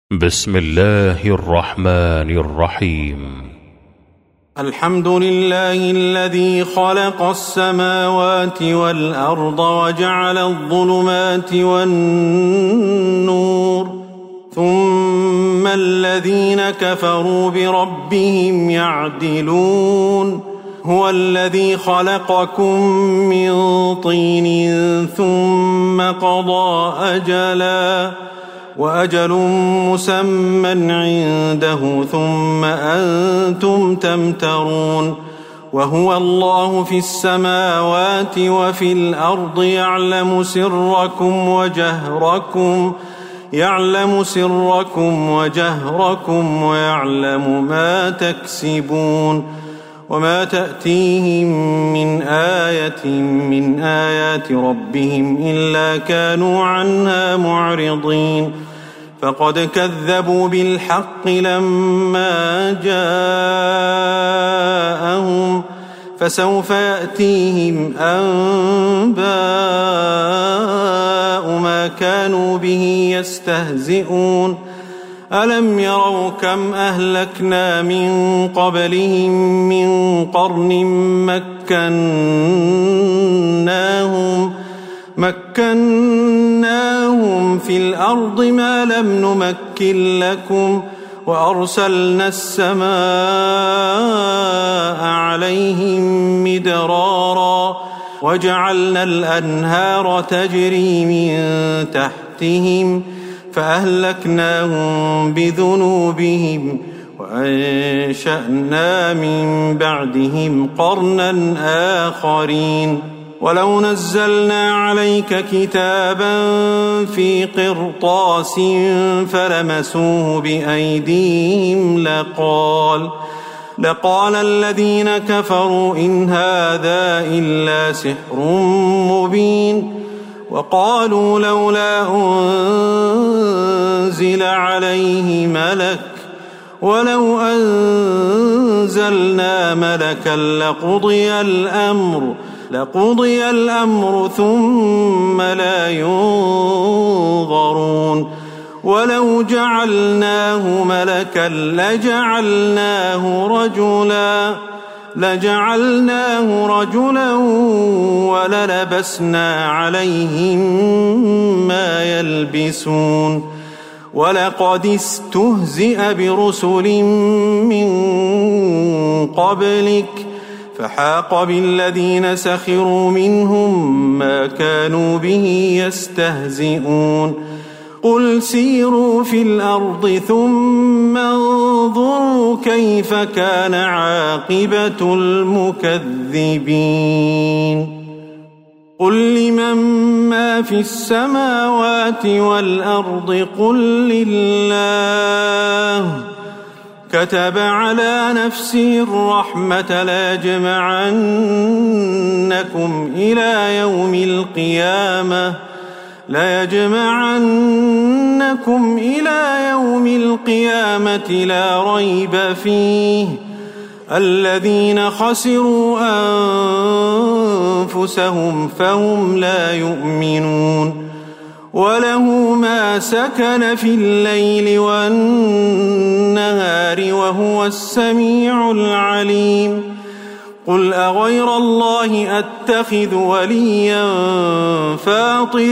بسم الله الرحمن الرحيم. الحمد لله الذي خلق السماوات والأرض وجعل الظلمات والنور ثم الذين كفروا بربهم يعدلون. هو الذي خلقكم من طين ثم قضى أجلا وأجل مسمى عنده ثم أنتم تمترون. وهو الله في السماوات وفي الأرض يعلم سركم وجهركم ويعلم ما تكسبون. وما تأتيهم من آية من آيات ربهم إلا كانوا عنها معرضين. فقد كذبوا بالحق لما جاءهم فسوف يأتيهم أنباء ما كانوا به يستهزئون. ألم يروا كم أهلكنا من قبلهم من قرن مكناهم في الأرض ما لم نمكن لكم وأرسلنا السماء عليهم مدرارا وجعلنا الأنهار تجري من تحتهم فأهلكناهم بذنوبهم وأنشأنا من بعدهم قرنا آخرين. ولو نزلنا عليك كتابا في قرطاس فلمسوه بأيديهم لقال الذين كفروا إن هذا إلا سحر مبين. وقالوا لولا أنزل عليه ملك ولو أنزلنا ملكا لقضي الأمر ثم لا ينظرون. ولو جعلناه ملكا لجعلناه رجلا وللبسنا عليهم ما يلبسون. ولقد استهزئ برسل من قبلك فحاق بالذين سخروا منهم ما كانوا به يستهزئون. قل سيروا في الأرض ثم انظروا كيف كان عاقبة المكذبين. قل لمن ما في السماوات والأرض قل لله. كتب على نفسه الرحمة ليجمعنكم إلى يوم القيامة لا ريب فيه. الذين خسروا أنفسهم فهم لا يؤمنون. وله ما سكن في الليل والنهار وهو السميع العليم. قل أغير الله أتخذ وليا فاطر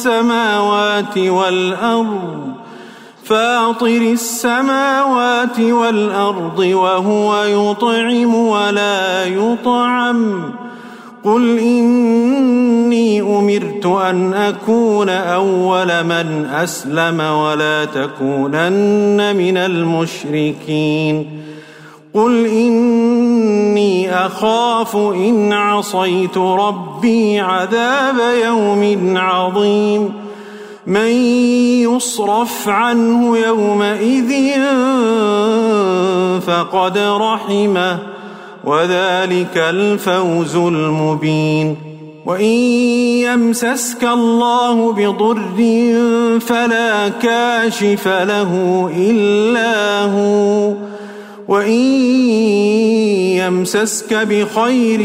السماوات والأرض وهو يطعم ولا يطعم. قل إني أمرت أن أكون أول من أسلم ولا تكونن من المشركين. قل إني أخاف إن عصيت ربي عذاب يوم عظيم. من يصرف عنه يومئذ فقد رحمه وذلك الفوز المبين. وإن يمسسك الله بضر فلا كاشف له إلا هو وإن يمسسك بخير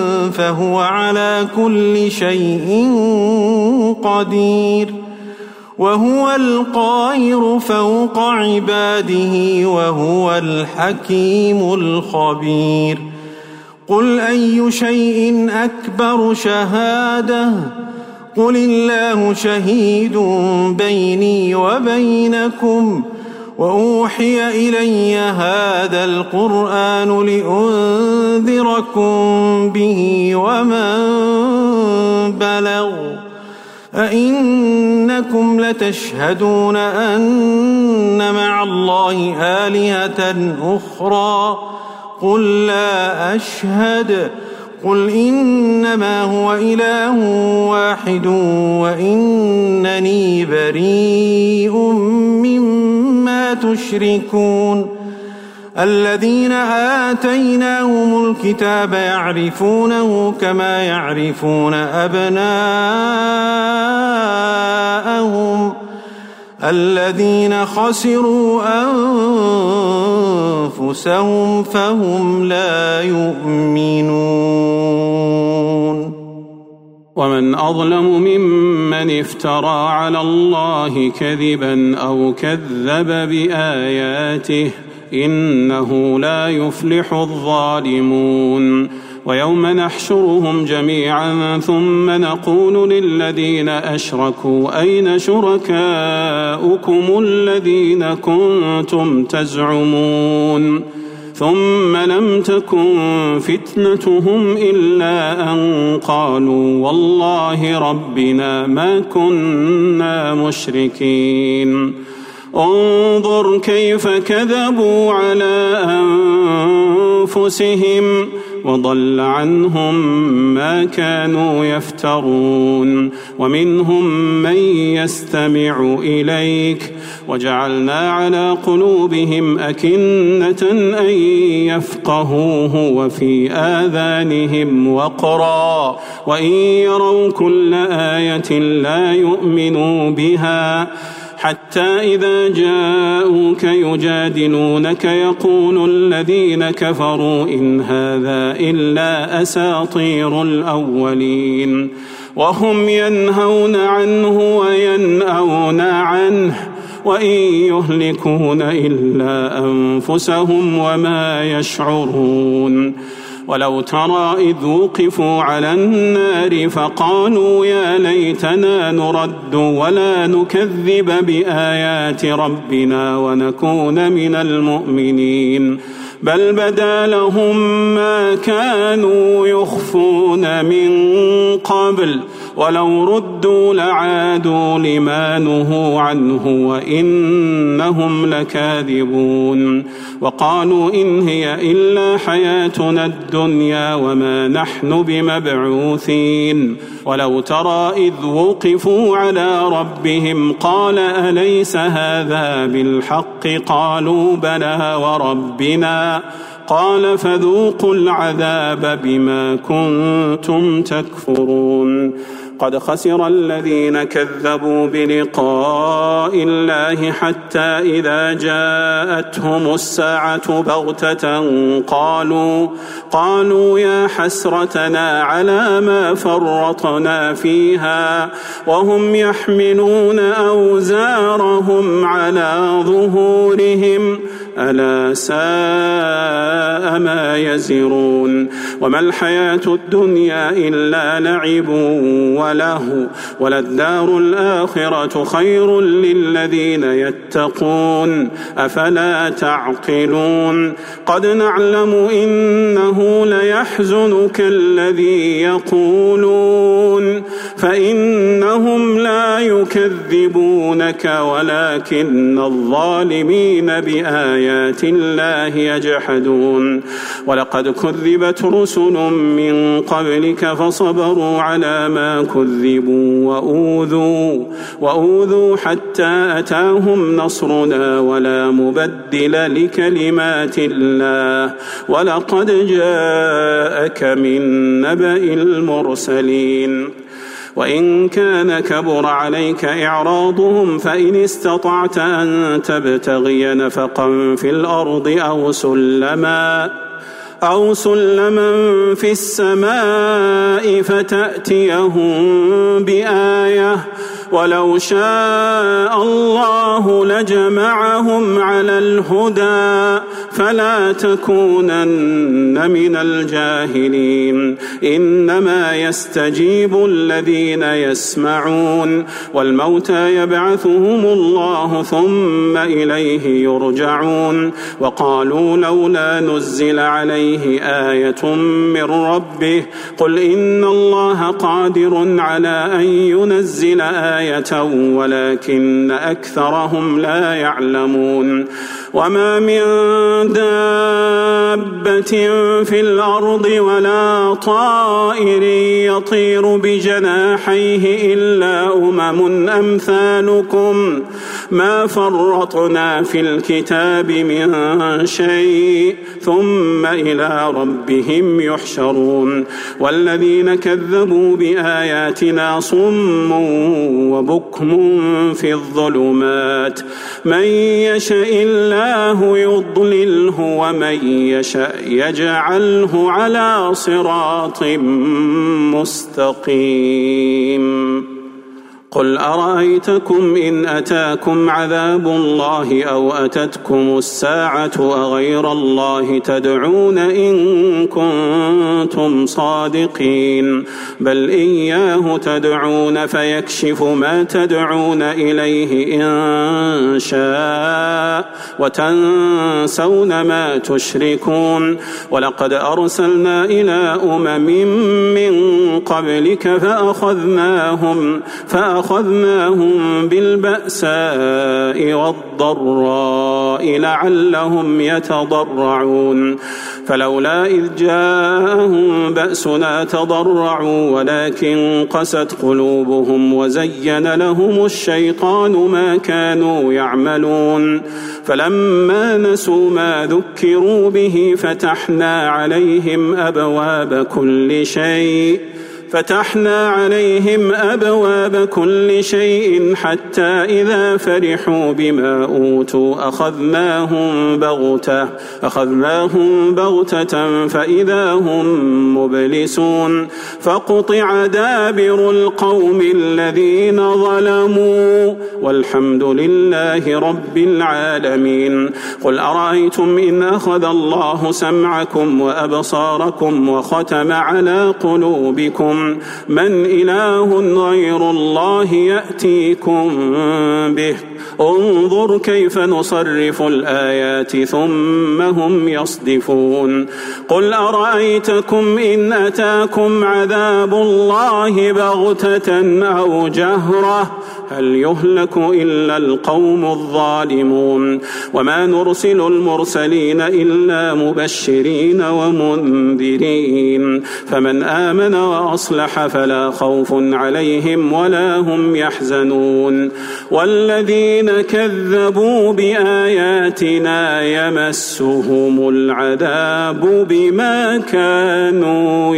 فهو على كل شيء قدير. وهو القاهر فوق عباده وهو الحكيم الخبير قل أي شيء أكبر شهادة قل الله شهيد بيني وبينكم وأوحي إلي هذا القرآن لأنذركم به ومن بلغ أئنكم لتشهدون أن مع الله آلهة أخرى قل لا أشهد قل إنما هو إله واحد وإنني بريء مما تشركون الذين آتيناهم الكتاب يعرفونه كما يعرفون أبناءهم الذين خسروا أنفسهم فهم لا يؤمنون ومن أظلم ممن افترى على الله كذبا أو كذب بآياته إنه لا يفلح الظالمون ويوم نحشرهم جميعا ثم نقول للذين أشركوا أين شركاؤكم الذين كنتم تزعمون ثم لم تكن فتنتهم إلا أن قالوا والله ربنا ما كنا مشركين انظر كيف كذبوا على أنفسهم وضل عنهم ما كانوا يفترون ومنهم من يستمع إليك وجعلنا على قلوبهم أكنة أن يفقهوه وفي آذانهم وقرا وإن يروا كل آية لا يؤمنوا بها حتى إذا جاءوك يجادلونك يقول الذين كفروا إن هذا إلا أساطير الأولين وهم ينهون عنه وينأون عنه وإن يهلكون إلا أنفسهم وما يشعرون ولو ترى إذ وقفوا على النار فقالوا يا ليتنا نرد ولا نكذب بآيات ربنا ونكون من المؤمنين بل بدا لهم ما كانوا يخفون من قبل ولو ردوا لعادوا لما نهوا عنه وإنهم لكاذبون وقالوا إن هي إلا حياتنا الدنيا وما نحن بمبعوثين ولو ترى إذ وقفوا على ربهم قال أليس هذا بالحق قالوا بلى وربنا قال فذوقوا العذاب بما كنتم تكفرون قد خسر الذين كذبوا بلقاء الله حتى إذا جاءتهم الساعة بغتة قالوا يا حسرتنا على ما فرطنا فيها وهم يحملون أوزارهم على ظهورهم ألا ساء ما يزرون وما الحياة الدنيا إلا لعب وله وللدار الآخرة خير للذين يتقون أفلا تعقلون قد نعلم إنه ليحزنك الذي يقولون فإنهم لا يكذبونك ولكن الظالمين بآيات الله يجحدون ولقد كذبت رسل من قبلك فصبروا على ما كذبوا وأوذوا حتى أتاهم نصرنا ولا مبدل لكلمات الله ولقد جاءك من نبأ المرسلين وإن كان كبر عليك إعراضهم فإن استطعت أن تبتغي نفقا في الأرض أو سلما في السماء فتأتيهم بآية ولو شاء الله لجمعهم على الهدى فلا تكونن من الجاهلين إنما يستجيب الذين يسمعون والموتى يبعثهم الله ثم إليه يرجعون وقالوا لولا نزل عليه آية من ربه قل إن الله قادر على أن ينزل آية ولكن أكثرهم لا يعلمون وما من دابة في الأرض ولا طائر يطير بجناحيه إلا أمم أمثالكم ما فرطنا في الكتاب من شيء ثم إلى ربهم يحشرون والذين كذبوا بآياتنا صم وبكم في الظلمات من يشاء الله يضلله ومن يشاء يجعله على صراط مستقيم قل أرأيتكم إن أتاكم عذاب الله أو أتتكم الساعة أغير الله تدعون إن كنتم صادقين بل إياه تدعون فيكشف ما تدعون إليه إن شاء وتنسون ما تشركون ولقد أرسلنا إلى أمم من قبلك فأخذناهم بالبأساء والضراء لعلهم يتضرعون فلولا إذ جاءهم بأسنا تضرعوا ولكن قست قلوبهم وزين لهم الشيطان ما كانوا يعملون فلما نسوا ما ذكروا به فتحنا عليهم أبواب كل شيء حتى إذا فرحوا بما أوتوا أخذناهم بغتة فإذا هم مبلسون فقطع دابر القوم الذين ظلموا والحمد لله رب العالمين قل أرأيتم إن أخذ الله سمعكم وأبصاركم وختم على قلوبكم من إله غير الله يأتيكم به انظر كيف نصرف الآيات ثم هم يصدفون قل أرأيتكم إن أتاكم عذاب الله بغتة أو جهرة هل يهلك إلا القوم الظالمون وما نرسل المرسلين إلا مبشرين ومنذرين فمن آمن وأصلح فلا خوف عليهم ولا هم يحزنون والذين كذبوا بآياتنا يمسهم العذاب بما كانوا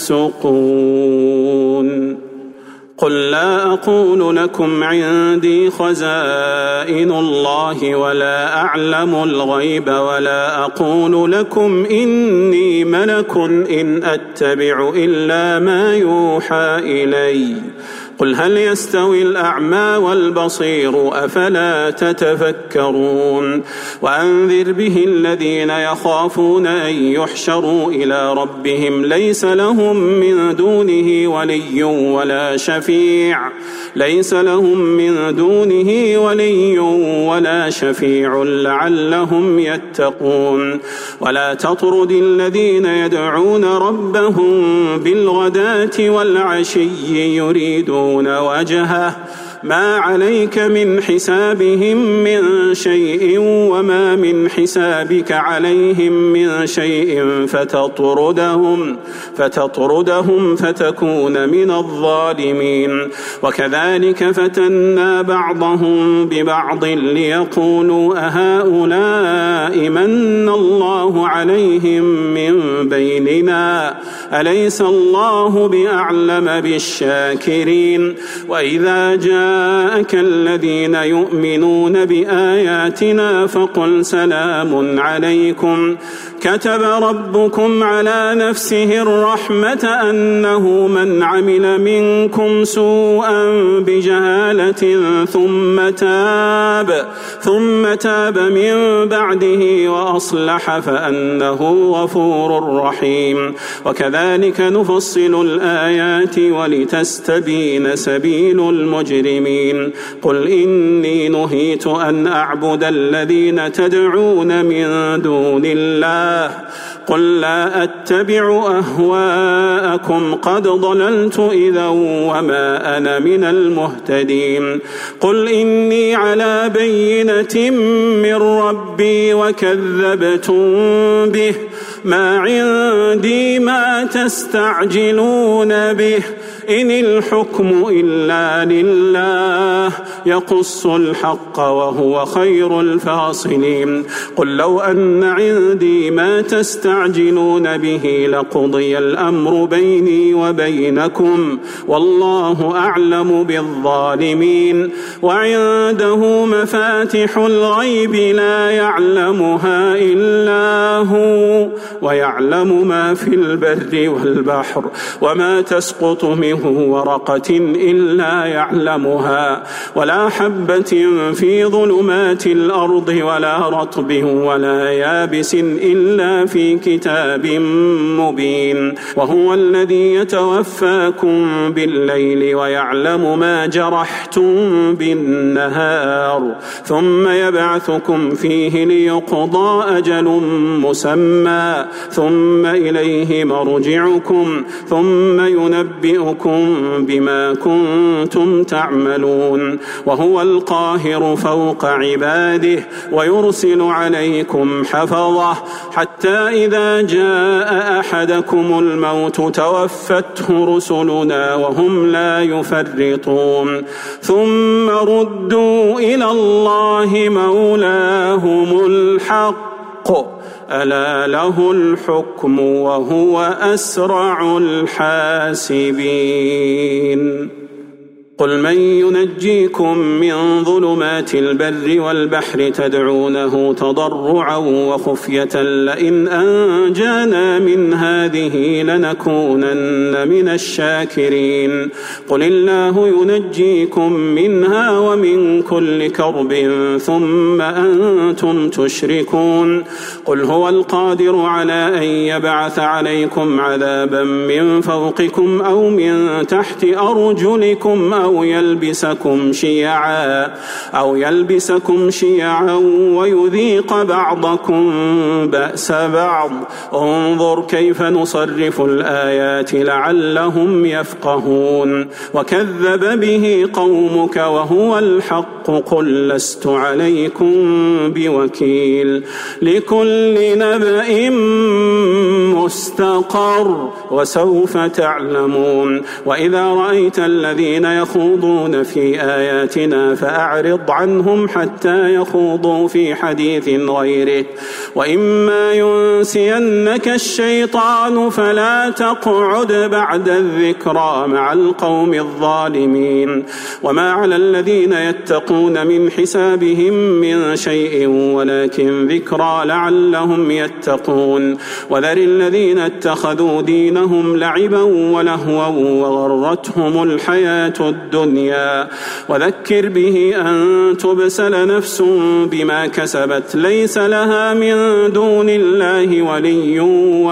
يفسقون قل لا أقول لكم عندي خزائن الله ولا أعلم الغيب ولا أقول لكم إني ملك إن أتبع إلا ما يوحى إلي قل هل يستوي الأعمى والبصير أفلا تتفكرون وأنذر به الذين يخافون أن يحشروا إلى ربهم ليس لهم من دونه ولي ولا شفيع لعلهم يتقون ولا تطرد الذين يدعون ربهم بالغداة والعشي يريدون وجهه ما عليك من حسابهم من شيء وما من حسابك عليهم من شيء فتطردهم فتكون من الظالمين وكذلك فتنا بعضهم ببعض ليقولوا أهؤلاء من الله عليهم من بيننا أليس الله بأعلم بالشاكرين وإذا جاء جاءك الذين يؤمنون بآياتنا فقل سلام عليكم كتب ربكم على نفسه الرحمة أنه من عمل منكم سوءا بجهالة ثم تاب من بعده وأصلح فأنه غفور رحيم. وكذلك نفصل الآيات ولتستبين سبيل المجرمين. قل إني نهيت أن أعبد الذين تدعون من دون الله قل لا أتبع أهواءكم قد ضللت إذا وما أنا من المهتدين. قل إني على بينة من ربي وكذبتم به ما عندي ما تستعجلون به إن الحكم إلا لله يقص الحق وهو خير الفاصلين. قل لو أن عندي ما تستعجلون به لقضي الأمر بيني وبينكم والله أعلم بالظالمين. وعنده مفاتح الغيب لا يعلمها إلا هو ويعلم ما في البر والبحر وما تسقط منه ورقة إلا يعلمها ولا حبة في ظلمات الأرض ولا رطب ولا يابس إلا في كتاب مبين. وهو الذي يتوفاكم بالليل ويعلم ما جرحتم بالنهار ثم يبعثكم فيه ليقضى أجل مسمى ثم إليه مرجعكم ثم ينبئكم بما كنتم تعملون. وهو القاهر فوق عباده ويرسل عليكم حفظه حتى إذا جاء أحدكم الموت توفته رسلنا وهم لا يفرطون ثم ردوا إلى الله مولاهم الحق ألا له الحكم وهو أسرع الحاسبين. قل من ينجيكم من ظلمات البر والبحر تدعونه تضرعا وخفية لئن أنجانا من هذه لنكونن من الشاكرين. قل الله ينجيكم منها ومن كل كرب ثم أنتم تشركون. قل هو القادر على أن يبعث عليكم عذابا من فوقكم أو من تحت أرجلكم أو يلبسكم شيعا ويذيق بعضكم بأس بعض. انظر كيف نصرف الآيات لعلهم يفقهون. وكذب به قومك وهو الحق قل لست عليكم بوكيل لكل نبأ مستقر وسوف تعلمون. وإذا رأيت الذين يخوضون في آياتنا فأعرض عنهم حتى يخوضوا في حديث غيره وإما ينسينك الشيطان فلا تقعد بعد الذكرى مع القوم الظالمين. وما على الذين يتقون من حسابهم من شيء ولكن ذكرى لعلهم يتقون. وذر الذين اتخذوا دينهم لعبا ولهوا وغرتهم الحياة الدنيا وذكر به أن تبسل نفس بما كسبت ليس لها من دون الله ولي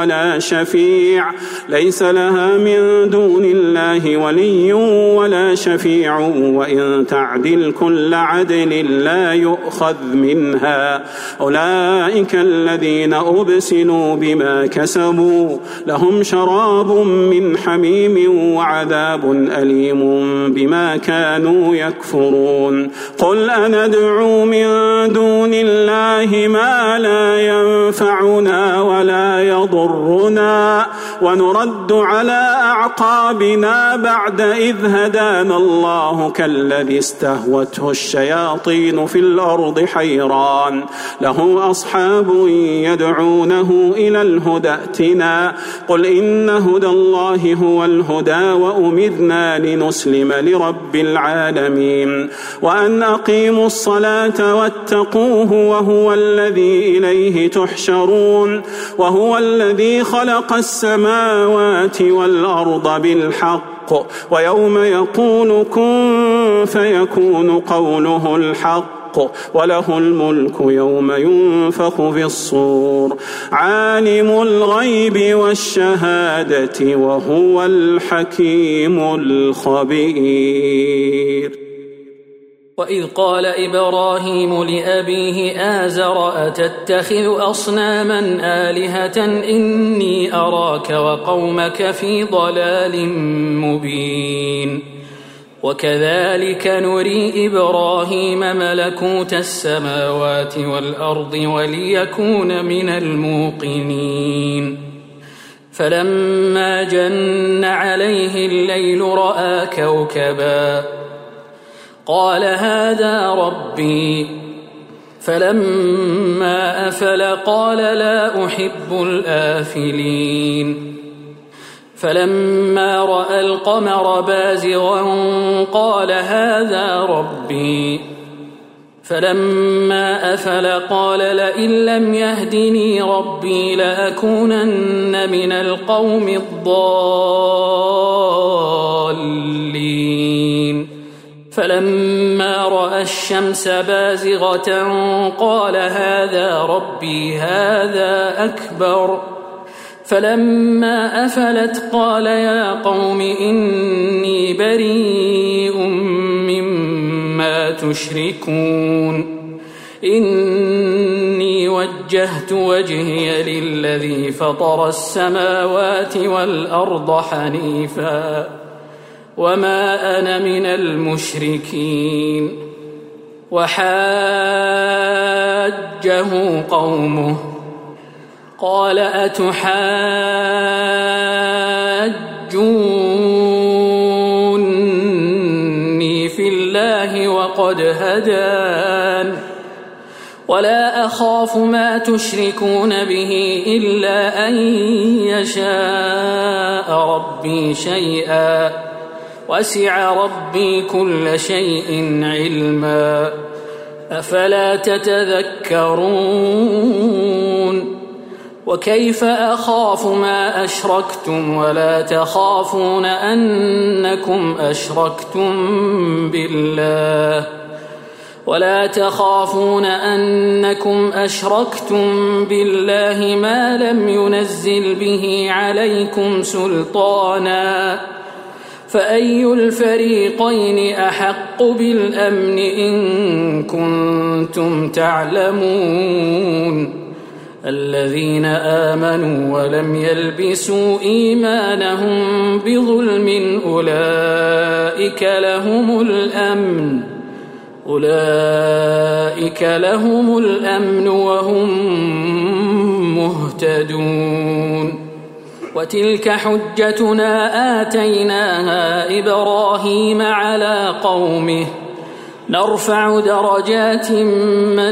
ولا شفيع وإن تعدل كل عدل لا يؤخذ منها. أولئك الذين أبسلوا بما كسبوا لهم شراب من حميم وعذاب أليم بما كانوا يكفرون. قل أندعو من دون الله ما لا ينفعنا ولا يضرنا ونرد على أعقابنا بعد إذ هدانا الله كالذي استهوته الشياطين في الأرض حيران له أصحاب يدعونه إلى الهدى ائتنا قل إن هدى الله هو الهدى وأمرنا لنسلم لرب العالمين وأن أقيموا الصلاة واتقوه وهو الذي إليه تحشرون وهو الذي خلق السماوات والأرض بالحق ويوم يقول كن فيكون قوله الحق وله الملك يوم ينفخ في الصور عالم الغيب والشهادة وهو الحكيم الخبير. وإذ قال إبراهيم لأبيه آزر أتتخذ أصناما آلهة إني أراك وقومك في ضلال مبين. وكذلك نري إبراهيم ملكوت السماوات والأرض وليكون من الموقنين. فلما جن عليه الليل رأى كوكبا قال هذا ربي فلما أفل قال لا أحب الآفلين. فلما رأى القمر بازغا قال هذا ربي فلما أفل قال لئن لم يهدني ربي لأكونن من القوم الضالين. فلما رأى الشمس بازغة قال هذا ربي هذا أكبر. فلما أفلت قال يا قوم إني بريء مما تشركون إني وجهت وجهي للذي فطر السماوات والأرض حنيفا وما أنا من المشركين. وحاجه قومه قال أتحاجوني في الله وقد هدان ولا أخاف ما تشركون به إلا أن يشاء ربي شيئا وسع ربي كل شيء علما أفلا تتذكرون. وكيف أخاف ما أشركتم ولا تخافون أنكم أشركتم بالله ما لم ينزل به عليكم سلطانا فأي الفريقين أحق بالأمن إن كنتم تعلمون. الذين آمنوا ولم يلبسوا إيمانهم بظلم أولئك لهم الأمن وهم مهتدون. وتلك حجتنا آتيناها إبراهيم على قومه نرفع درجات من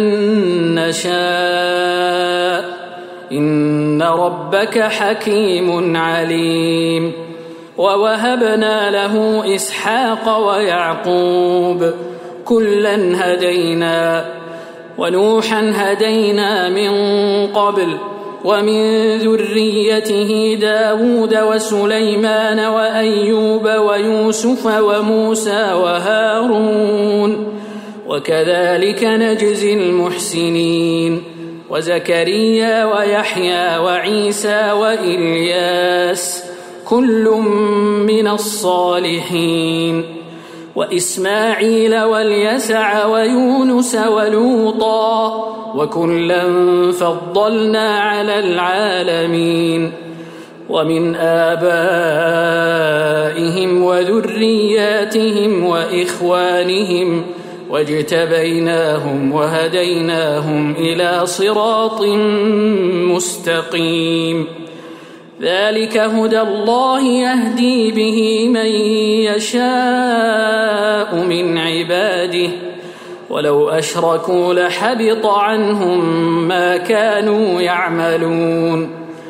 نشاء إن ربك حكيم عليم. ووهبنا له إسحاق ويعقوب كلا هدينا ونوحا هدينا من قبل ومن ذريته داود وسليمان وأيوب ويوسف وموسى وهارون وكذلك نجزي المحسنين وزكريا ويحيى وعيسى وإلياس كل من الصالحين وإسماعيل واليسع ويونس ولوطا وكلا فضلنا على العالمين ومن آبائهم وذرياتهم وإخوانهم واجتبيناهم وهديناهم إلى صراط مستقيم ذلك هدى الله يهدي به من يشاء من عباده ولو أشركوا لحبط عنهم ما كانوا يعملون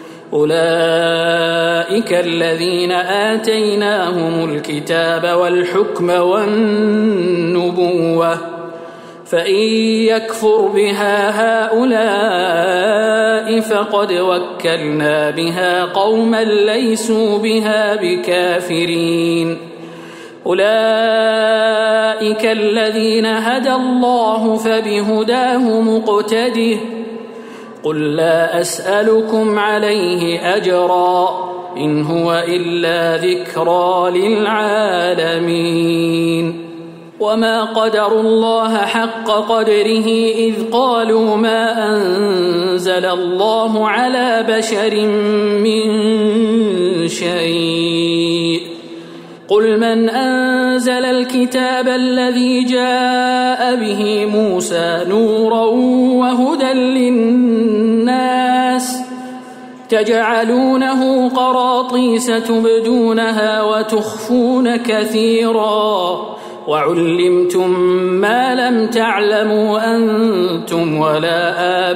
أولئك الذين آتيناهم الكتاب والحكم والنبوة فإن يكفر بها هؤلاء فقد وكلنا بها قوما ليسوا بها بكافرين أولئك الذين هدى الله فبهداه مقتده قل لا أسألكم عليه أجرا إن هو إلا ذكرى للعالمين وما قدروا الله حق قدره إذ قالوا ما أنزل الله على بشر من شيء قل من أنزل الكتاب الذي جاء به موسى نورا وهدى للناس تجعلونه قراطيس تبدونها وتخفون كثيرا وعلمتم ما لم تعلموا أنتم ولا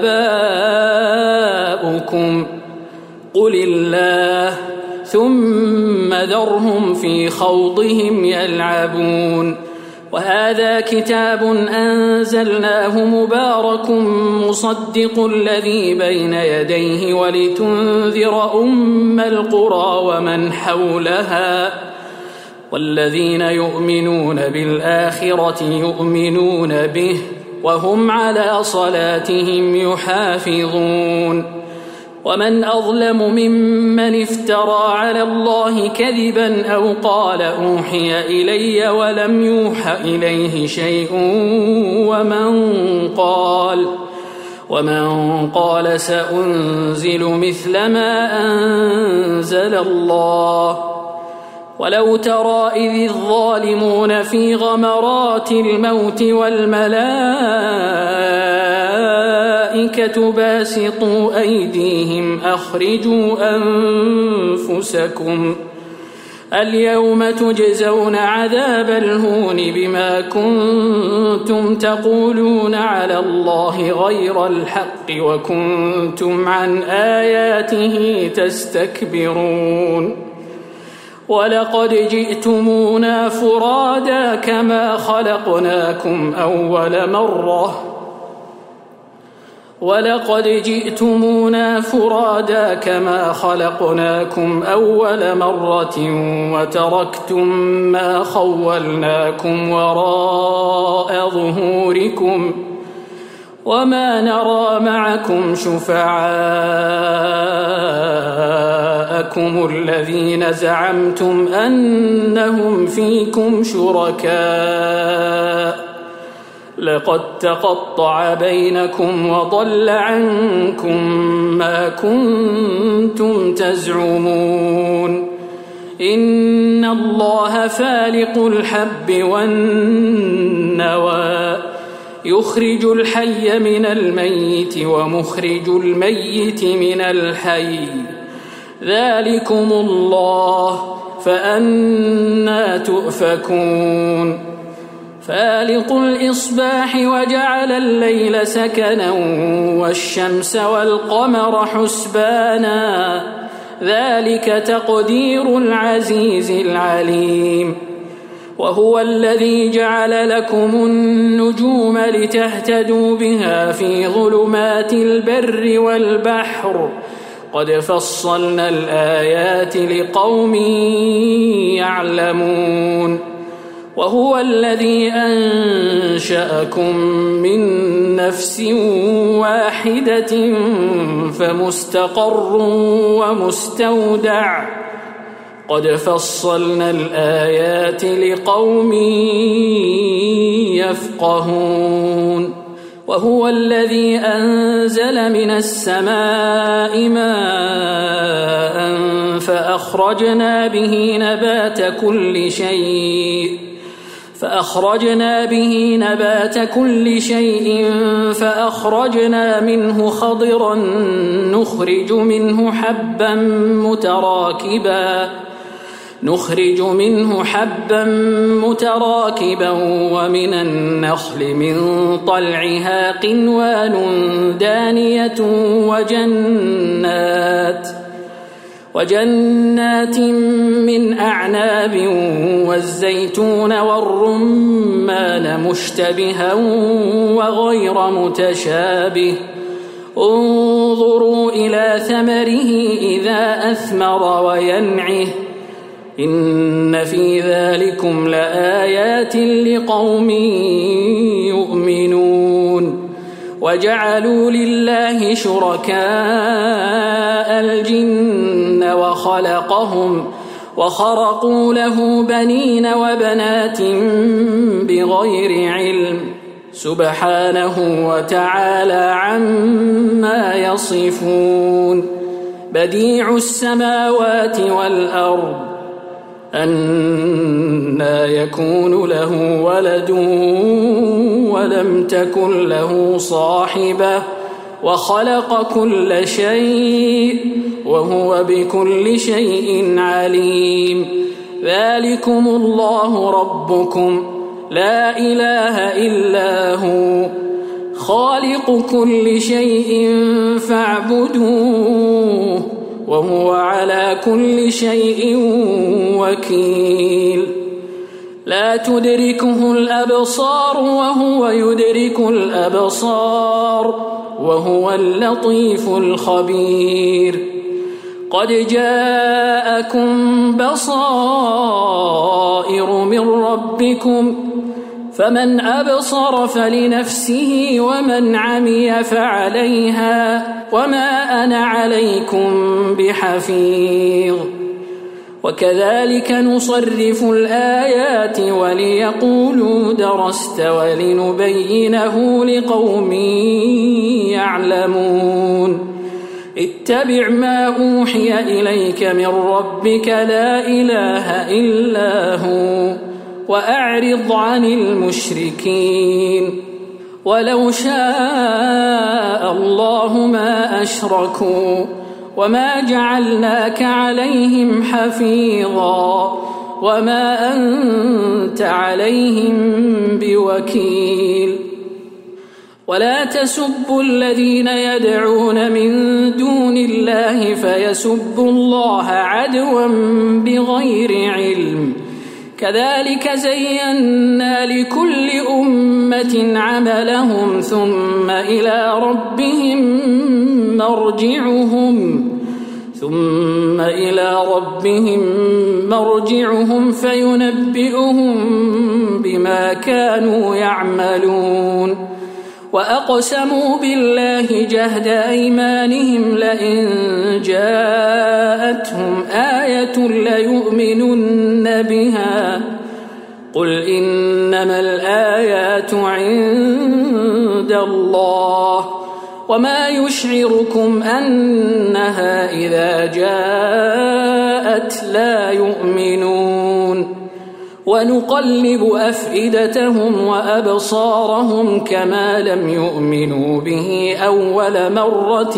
آباؤكم قل الله ثم ذرهم في خوضهم يلعبون وهذا كتاب أنزلناه مبارك مصدق الذي بين يديه ولتنذر أم القرى ومن حولها والذين يؤمنون بالآخرة يؤمنون به وهم على صلاتهم يحافظون ومن أظلم ممن افترى على الله كذبا أو قال أوحي إلي ولم يوحى إليه شيء ومن قال سأنزل مثل ما أنزل الله ولو ترى إذ الظالمون في غمرات الموت والملائكة باسطوا أيديهم أخرجوا أنفسكم اليوم تجزون عذاب الهون بما كنتم تقولون على الله غير الحق وكنتم عن آياته تستكبرون ولقد جئتمونا فرادا كما خلقناكم أول مرة وتركتم ما خولناكم وراء ظهوركم وما نرى معكم شفعاءكم الذين زعمتم أنهم فيكم شركاء لقد تقطع بينكم وضل عنكم ما كنتم تزعمون إن الله فالق الحب والنوى يخرج الحي من الميت ومخرج الميت من الحي ذلكم الله فأنى تؤفكون فالق الإصباح وجعل الليل سكنا والشمس والقمر حسبانا ذلك تقدير العزيز العليم وهو الذي جعل لكم النجوم لتهتدوا بها في ظلمات البر والبحر قد فصلنا الآيات لقوم يعلمون وهو الذي أنشأكم من نفس واحدة فمستقر ومستودع قد فصلنا الآيات لقوم يفقهون وهو الذي أنزل من السماء ماء فأخرجنا به نبات كل شيء فأخرجنا به نبات كل شيء فأخرجنا منه خضرا نخرج منه حبا متراكبا ومن النخل من طلعها قنوان دانية وجنات من أعناب والزيتون والرمان مشتبها وغير متشابه انظروا إلى ثمره إذا أثمر وينعه إن في ذلكم لآيات لقوم يؤمنون وجعلوا لله شركاء الجن وخرقوا له بنين وبنات بغير علم سبحانه وتعالى عما يصفون بديع السماوات والأرض أنى يكون له ولد ولم تكن له صاحبة وخلق كل شيء وهو بكل شيء عليم ذلكم الله ربكم لا إله إلا هو خالق كل شيء فاعبدوه وهو على كل شيء وكيل لا تدركه الأبصار وهو يدرك الأبصار وهو اللطيف الخبير قد جاءكم بصائر من ربكم فمن أبصر فلنفسه ومن عمي فعليها وما أنا عليكم بحفيظ وكذلك نصرف الآيات وليقولوا درست ولنبينه لقوم يعلمون اتبع ما أوحي إليك من ربك لا إله إلا هو وأعرض عن المشركين ولو شاء الله ما أشركوا وما جعلناك عليهم حفيظا وما أنت عليهم بوكيل ولا تسبوا الذين يدعون من دون الله فيسبوا الله عدوا بغير علم كذلك زينا لكل أمة عملهم ثم إلى ربهم مرجعهم فينبئهم بما كانوا يعملون وأقسموا بالله جهد أيمانهم لئن جاءتهم آية ليؤمنن بها قل إنما الآيات عند الله وما يشعركم أنها إذا جاءت لا يؤمنون ونقلب أفئدتهم وأبصارهم كما لم يؤمنوا به أول مرة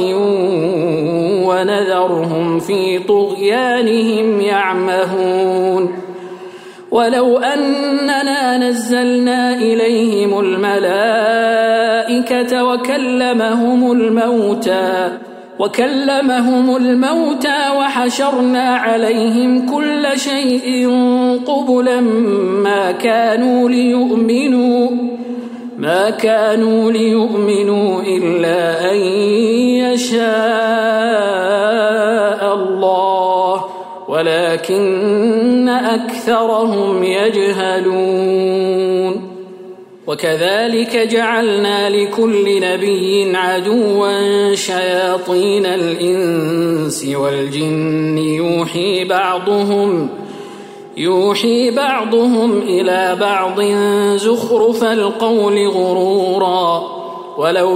ونذرهم في طغيانهم يعمهون ولو أننا نزلنا إليهم الملائكة وكلمهم الموتى وحشرنا عليهم كل شيء قبلا ما كانوا ليؤمنوا إلا أن يشاء الله ولكن أكثرهم يجهلون وكذلك جعلنا لكل نبي عدوا شياطين الإنس والجن يوحي بعضهم إلى بعض زخرف القول غرورا ولو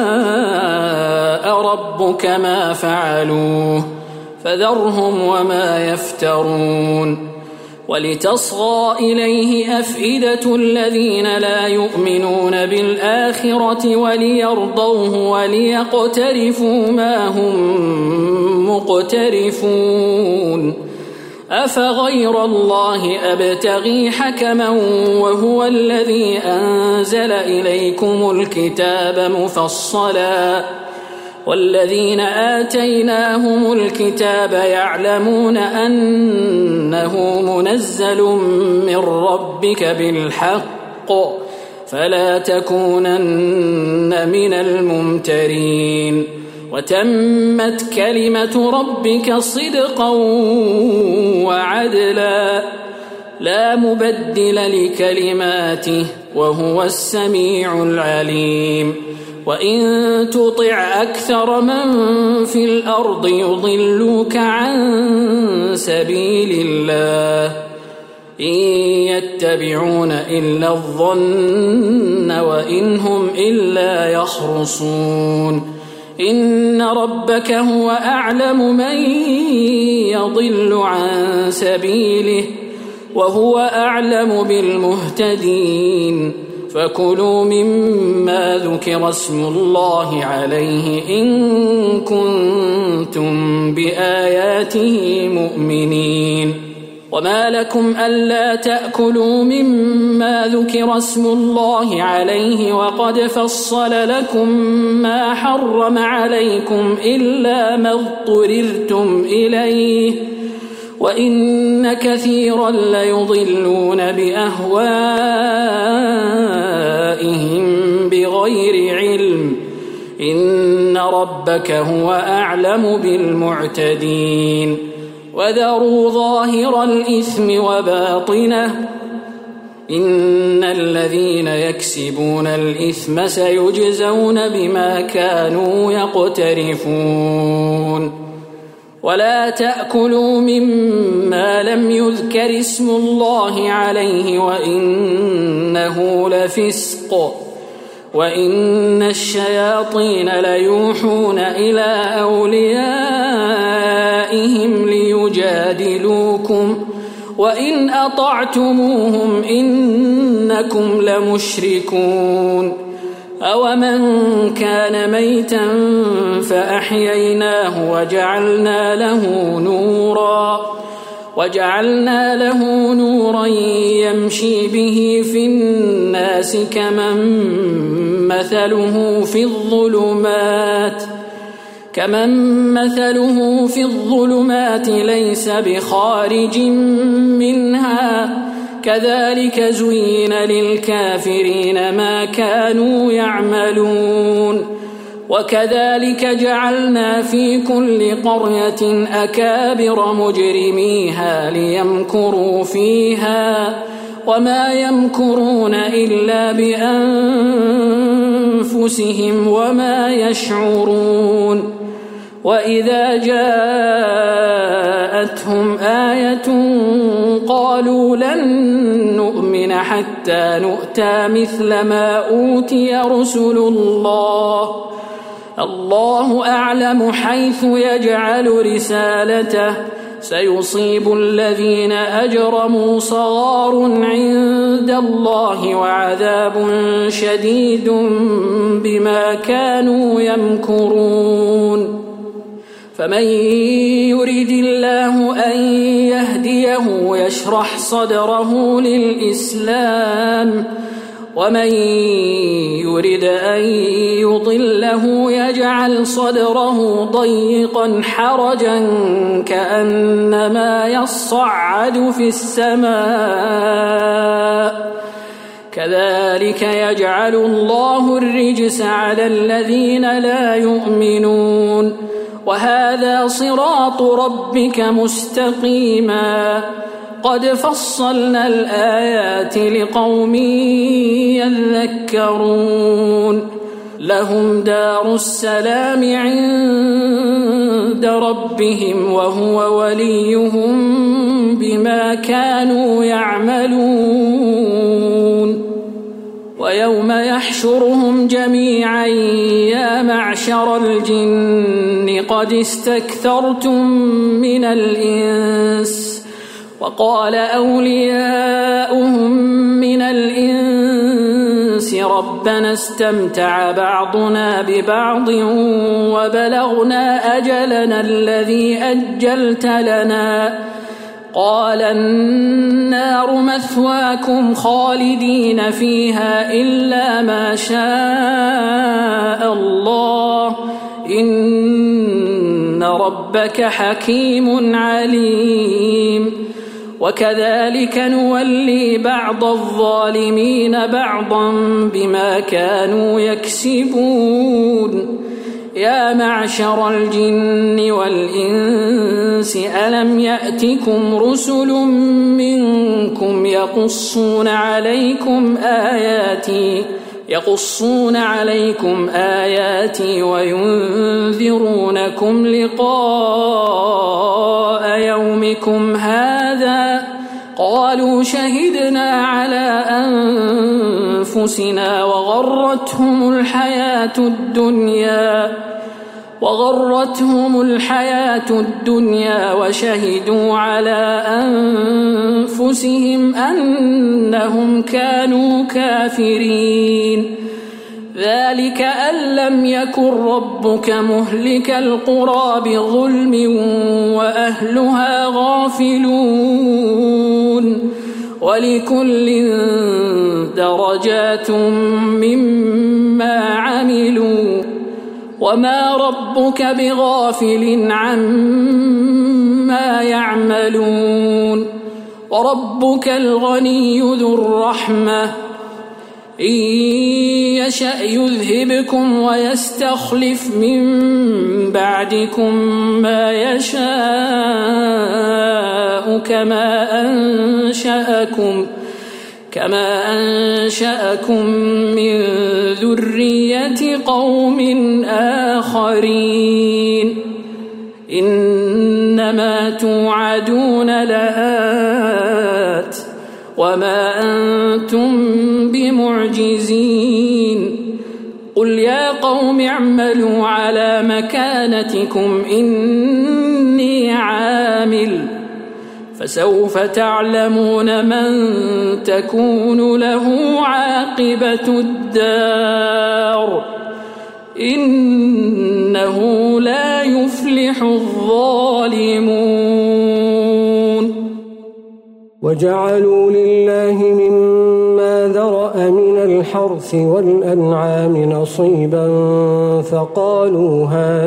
شاء ربك ما فعلوه فذرهم وما يفترون ولتصغى إليه أفئدة الذين لا يؤمنون بالآخرة وليرضوه وليقترفوا ما هم مقترفون أفغير الله أبتغي حكما وهو الذي أنزل إليكم الكتاب مفصلا والذين آتيناهم الكتاب يعلمون أنه منزل من ربك بالحق فلا تكونن من الممترين وتمت كلمة ربك صدقا وعدلا لا مبدل لكلماته وهو السميع العليم وإن تطع أكثر من في الأرض يضلوك عن سبيل الله إن يتبعون إلا الظن وإن هم إلا يخرصون إن ربك هو أعلم من يضل عن سبيله وهو أعلم بالمهتدين فكلوا مما ذكر اسم الله عليه إن كنتم بآياته مؤمنين وما لكم ألا تأكلوا مما ذكر اسم الله عليه وقد فصل لكم ما حرم عليكم إلا ما اضطررتم إليه وإن كثيرا ليضلون بأهوائهم بغير علم إن ربك هو أعلم بالمعتدين وذروا ظاهر الإثم وباطنه إن الذين يكسبون الإثم سيجزون بما كانوا يقترفون ولا تأكلوا مما لم يذكر اسم الله عليه وإنه لفسق وإن الشياطين ليوحون إلى أوليائهم ليجادلوكم وإن أطعتموهم إنكم لمشركون أومن كان ميتا فأحييناه وجعلنا له نورا يمشي به في الناس كمن مثله في الظلمات ليس بخارج منها كذلك زين للكافرين ما كانوا يعملون وكذلك جعلنا في كل قرية أكابر مجرميها ليمكروا فيها وما يمكرون إلا بأنفسهم وما يشعرون وإذا جاءتهم آية قالوا لن نؤمن حتى نؤتى مثل ما أوتي رسل الله أعلم حيث يجعل رسالته سيصيب الذين أجرموا صغار عند الله وعذاب شديد بما كانوا يمكرون فمن يرد الله أن يهديه يشرح صدره للإسلام ومن يرد أن يضله يجعل صدره ضيقا حرجا كأنما يصعد في السماء كذلك يجعل الله الرجس على الذين لا يؤمنون وهذا صراط ربك مستقيما قد فصلنا الآيات لقوم يذكرون لهم دار السلام عند ربهم وهو وليهم بما كانوا يعملون ويوم يحشرهم جميعا يا معشر الجن قد استكثرتم من الإنس وقال أولياؤهم من الإنس ربنا استمتع بعضنا ببعض وبلغنا أجلنا الذي أجلت لنا قال النار مثواكم خالدين فيها إلا ما شاء الله إن ربك حكيم عليم وكذلك نولي بعض الظالمين بعضا بما كانوا يكسبون يا معشر الجن والإنس ألم يأتكم رسل منكم يقصون عليكم آياتي وينذرونكم لقاء يومكم هذا قالوا شهدنا على أنفسنا وغرتهم الحياة الدنيا وشهدوا على أنفسهم أنهم كانوا كافرين ذلك أن لم يكن ربك مهلك القرى بظلم وأهلها غافلون ولكل درجات مما عملوا وما ربك بغافل عما يعملون وربك الغني ذو الرحمة إن يشأ يذهبكم ويستخلف من بعدكم ما يشاء كما أنشأكم من ذرية قوم آخرين إنما توعدون لآت وما أنتم بمعجزين قل يا قوم اعملوا على مكانتكم إني عامل فسوف تعلمون من تكون له عاقبة الدار إنه لا يفلح الظالمون وجعلوا لله مما ذرأ من الحرث والأنعام نصيبا فقالوا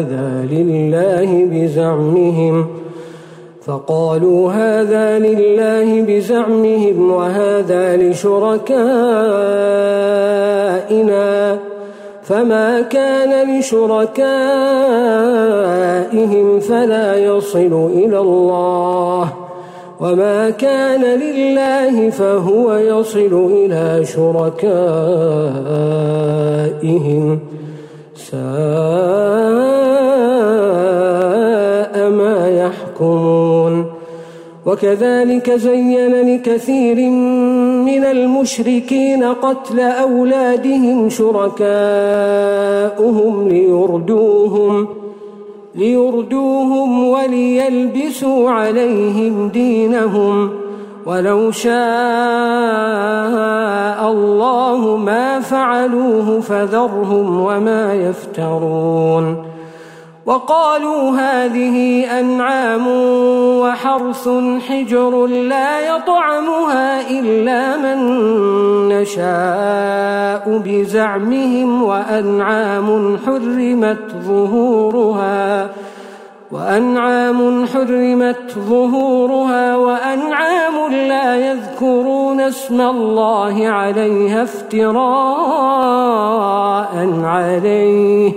هذا لله بزعمهم وهذا لشركائنا فما كان لشركائهم فلا يصل إلى الله وما كان لله فهو يصل إلى شركائهم ساء ما يحكمون وكذلك زين لكثير من المشركين قتل أولادهم شركاؤهم ليردوهم وليلبسوا عليهم دينهم ولو شاء الله ما فعلوه فذرهم وما يفترون وقالوا هذه أنعام وحرث حجر لا يطعمها إلا من نشاء بزعمهم وأنعام حرمت ظهورها وأنعام لا يذكرون اسم الله عليها افتراء عليه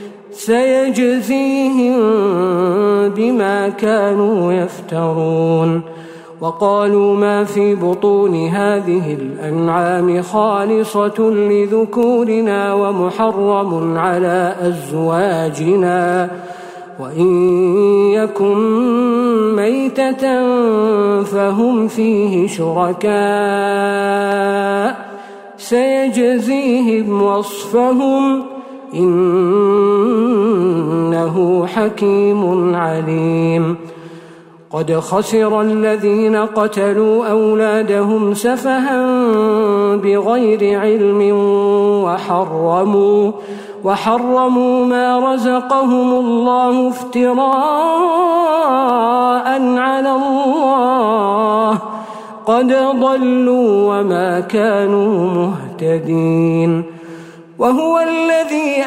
سيجزيهم بما كانوا يفترون وقالوا ما في بطون هذه الأنعام خالصة لذكورنا ومحرم على أزواجنا وإن يكن ميتة فهم فيه شركاء سيجزيهم وصفهم إنه حكيم عليم قد خسر الذين قتلوا أولادهم سفها بغير علم وحرموا ما رزقهم الله افتراء على الله قد ضلوا وما كانوا مهتدين. وهو الذي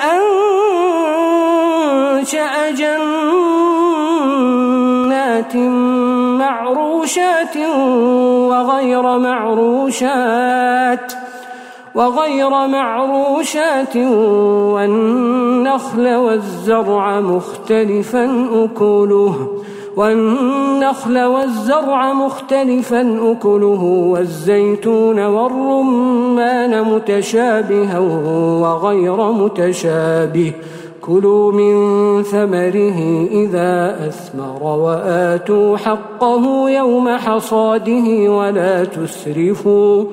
أنشأ جنات معروشات وغير معروشات والنخل والزرع مختلفا أكله والزيتون والرمان متشابها وغير متشابه كلوا من ثمره إذا أثمر وآتوا حقه يوم حصاده ولا تسرفوا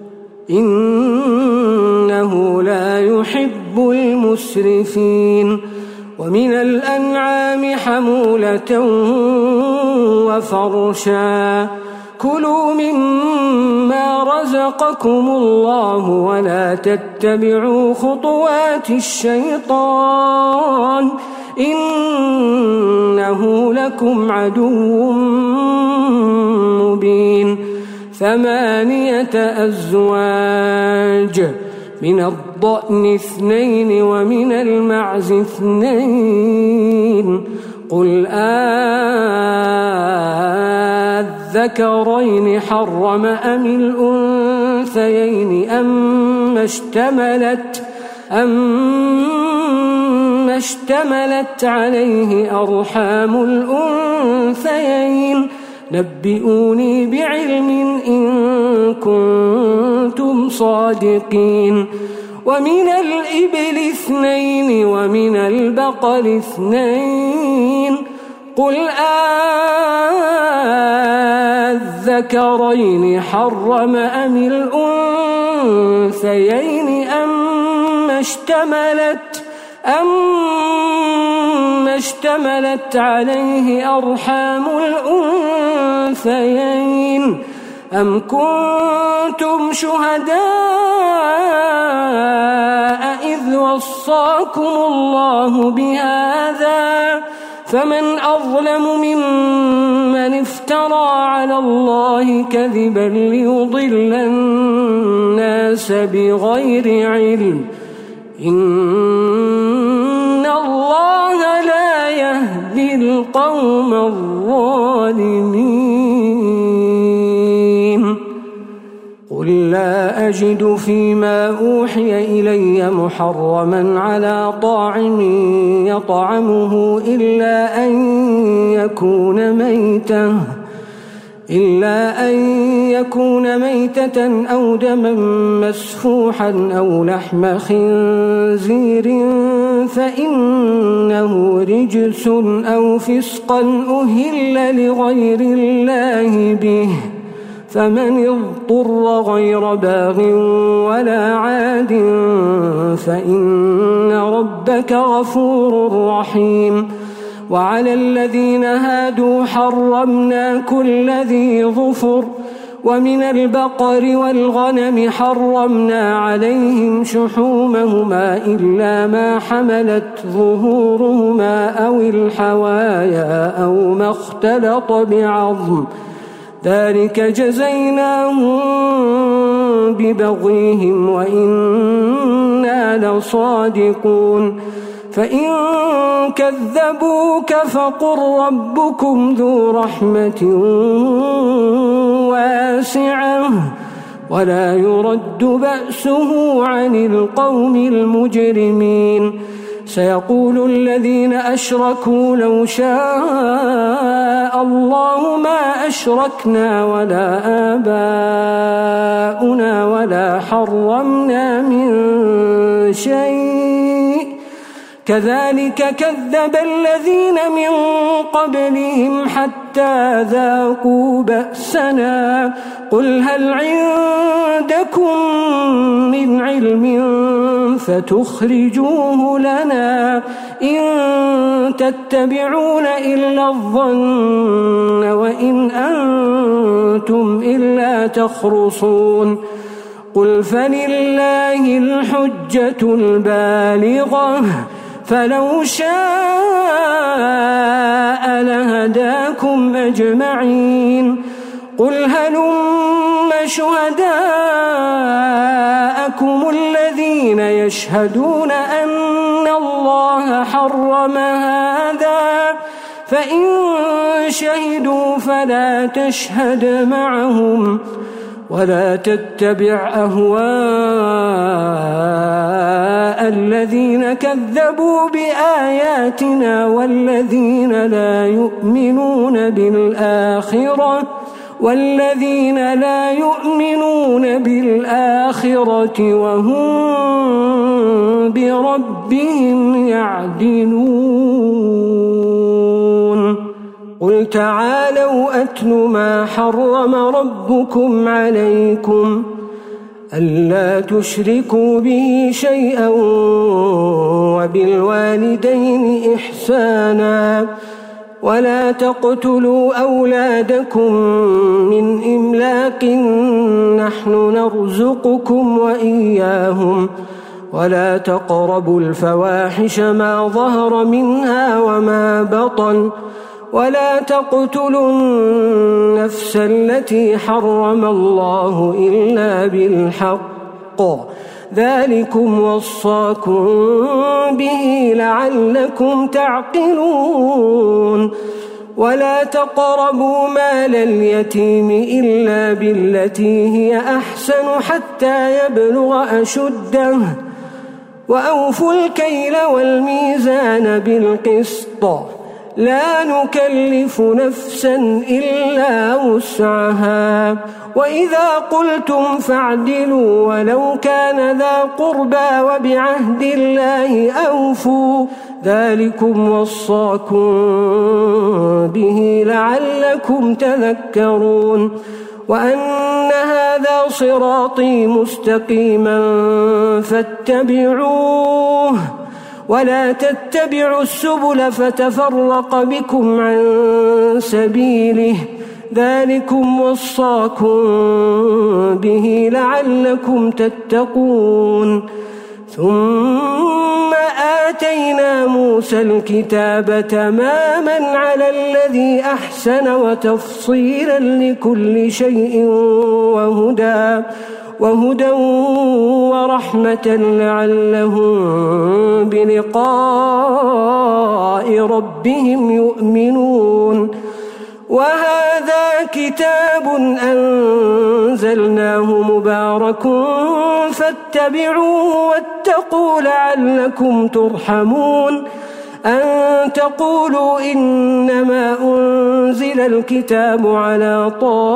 إنه لا يحب المسرفين. ومن الأنعام حمولة وفرشا كلوا مما رزقكم الله ولا تتبعوا خطوات الشيطان إنه لكم عدو مبين. 8 أزواج من الضأن 2 ومن المعز 2 قل الذكرين حرم أم الأنثيين أما اشتملت عليه أرحام الأنثيين نبئوني بعلم إن كنتم صادقين. ومن الإبل 2 ومن البقر 2 قل الذكرين حرم أم الأنثيين أما اشتملت عليه أرحام الأنثيين أم كنتم شهداء إذ وصاكم الله بهذا فمن أظلم ممن افترى على الله كذبا ليضل الناس بغير علم إن الله لا يهدي القوم الظالمين. قل لا أجد فيما أوحي إلي محرما على طاعم يطعمه إلا أن يكون ميتة أو دما مسفوحا أو لحم خنزير فإنه رجس أو فسقا أهل لغير الله به فمن اضطر غير باغ ولا عاد فإن ربك غفور رحيم. وعلى الذين هادوا حرمنا كل ذي ظفر ومن البقر والغنم حرمنا عليهم شحومهما إلا ما حملت ظهورهما أو الحوايا أو ما اختلط بعظم ذلك جزيناهم ببغيهم وإنا لصادقون. فإن كذبوك فقل ربكم ذو رحمة واسعة ولا يرد بأسه عن القوم المجرمين. سيقول الذين أشركوا لو شاء الله ما أشركنا ولا آباؤنا ولا حرمنا من شيء كذلك كذب الذين من قبلهم حتى ذاقوا بأسنا قل هل عندكم من علم فتخرجوه لنا إن تتبعون إلا الظن وإن أنتم إلا تخرصون قل فلله الحجة البالغة فلو شاء لهداكم أجمعين قل هلم شهداءكم الذين يشهدون أن الله حرم هذا فإن شهدوا فلا تشهد معهم ولا تتبع أهواء الذين كذبوا بآياتنا والذين لا يؤمنون بالآخرة وهم بربهم يعدلون قل تعالوا أتل ما حرم ربكم عليكم ألا تشركوا به شيئا وبالوالدين إحسانا ولا تقتلوا أولادكم من إملاق نحن نرزقكم وإياهم ولا تقربوا الفواحش ما ظهر منها وما بطن ولا تقتلوا النفس التي حرم الله إلا بالحق ذلكم وصاكم به لعلكم تعقلون ولا تقربوا مال اليتيم إلا بالتي هي أحسن حتى يبلغ أشده وأوفوا الكيل والميزان بالقسط لا نكلف نفسا إلا وسعها وإذا قلتم فاعدلوا ولو كان ذا قربى وبعهد الله أوفوا ذلكم وصاكم به لعلكم تذكرون وأن هذا صراطي مستقيما فاتبعوه ولا تتبعوا السبل فتفرق بكم عن سبيله ذلكم وصاكم به لعلكم تتقون ثم آتينا موسى الكتاب تماما على الذي أحسن وتفصيلا لكل شيء وهدى ورحمة لعلهم بلقاء ربهم يؤمنون وهذا كتاب أنزلناه مبارك فاتبعوه واتقوا لعلكم ترحمون أن تقولوا إنما أنزل الكتاب على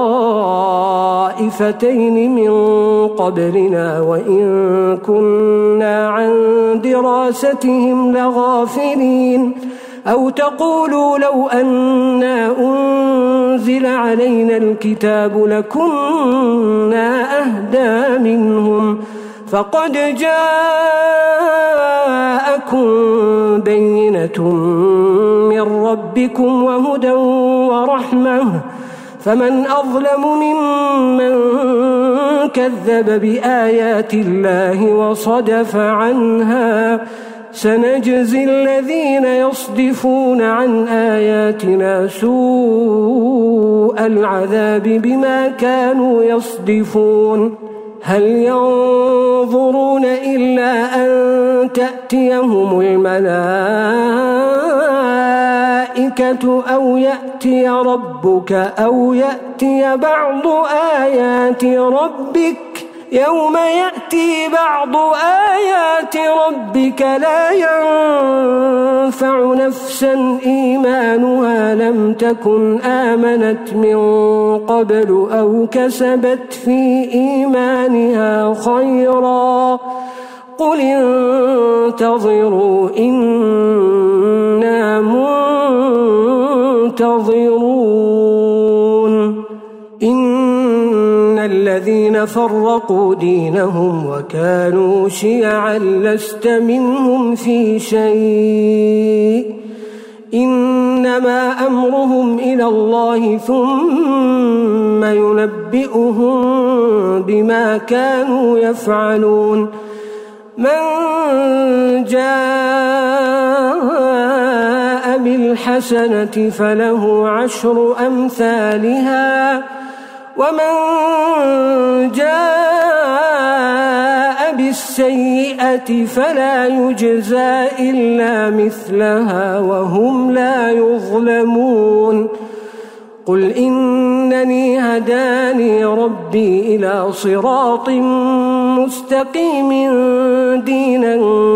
طائفتين من قبلنا وإن كنا عن دراستهم لغافلين أو تقولوا لو أنا أنزل علينا الكتاب لكنا أهدى منهم فقد جاءكم بينة من ربكم وهدى ورحمة فمن أظلم ممن كذب بآيات الله وصدف عنها سنجزي الذين يصدفون عن آياتنا سوء العذاب بما كانوا يصدفون هل ينظرون إلا أن تأتيهم الملائكة أو يأتي ربك أو يأتي بعض آيات ربك يوم يأتي بعض آيات ربك لا ينفع نفسا إيمانها لم تكن آمنت من قبل أو كسبت في إيمانها خيرا قل انتظروا إنا منتظرون إن الذين فرقوا دينهم وكانوا شيعا لست منهم في شيء إنما أمرهم إلى الله ثم ينبئهم بما كانوا يفعلون من جاء بالحسنة فله 10 أمثالها ومن جاء بالسيئة فلا يجزى إلا مثلها وهم لا يظلمون قل إنني هداني ربي إلى صراط مستقيم دينا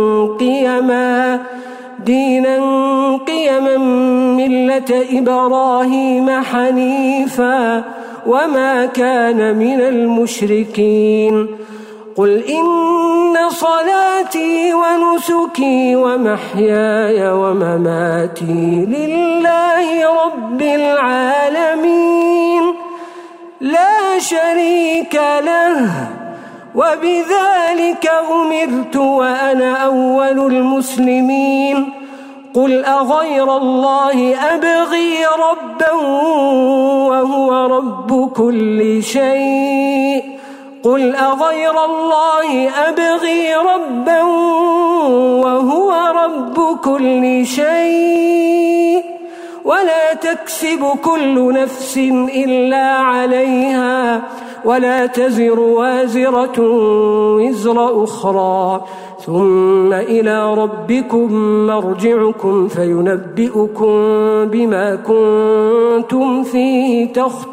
قيما ملة إبراهيم حنيفا وما كان من المشركين قل إن صلاتي ونسكي ومحياي ومماتي لله رب العالمين لا شريك له وبذلك أمرت وأنا أول المسلمين قل أغير الله أبغي ربا وهو رب كل شيء قل أغير الله أبغي ربا وهو رب كل شيء ولا تكسب كل نفس إلا عليها ولا تزر وازرة وزر أخرى ثم إلى ربكم مرجعكم فينبئكم بما كنتم فيه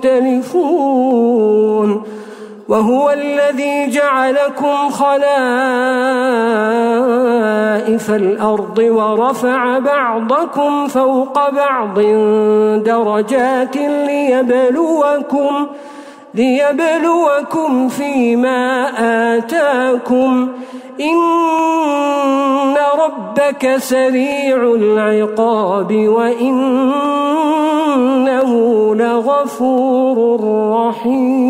تختلفون وهو الذي جعلكم خلائف الأرض ورفع بعضكم فوق بعض درجات ليبلوكم فيما آتاكم إن ربك سريع العقاب وإنه لغفور رحيم